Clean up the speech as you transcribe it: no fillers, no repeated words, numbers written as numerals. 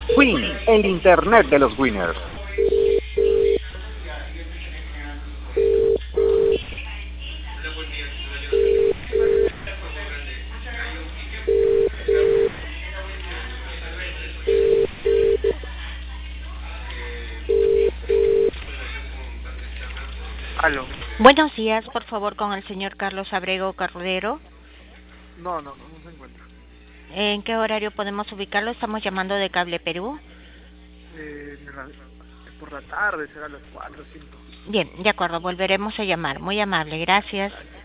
Win, el internet de los winners. Aló. Buenos días, por favor, con el señor Carlos Abrego Cordero. No se encuentra. ¿En qué horario podemos ubicarlo? Estamos llamando de Cable Perú. Por la tarde, será a las 4 o 5. Bien, de acuerdo, volveremos a llamar. Muy amable, gracias.